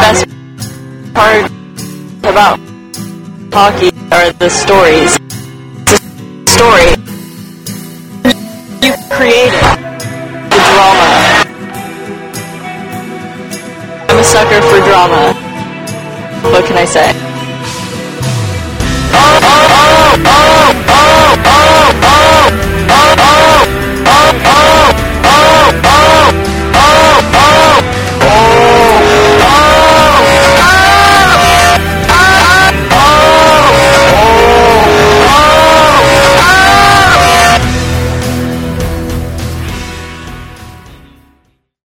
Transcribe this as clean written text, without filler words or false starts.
best part about hockey are the stories. It's a story. You create it. The drama. I'm a sucker for drama. What can I say?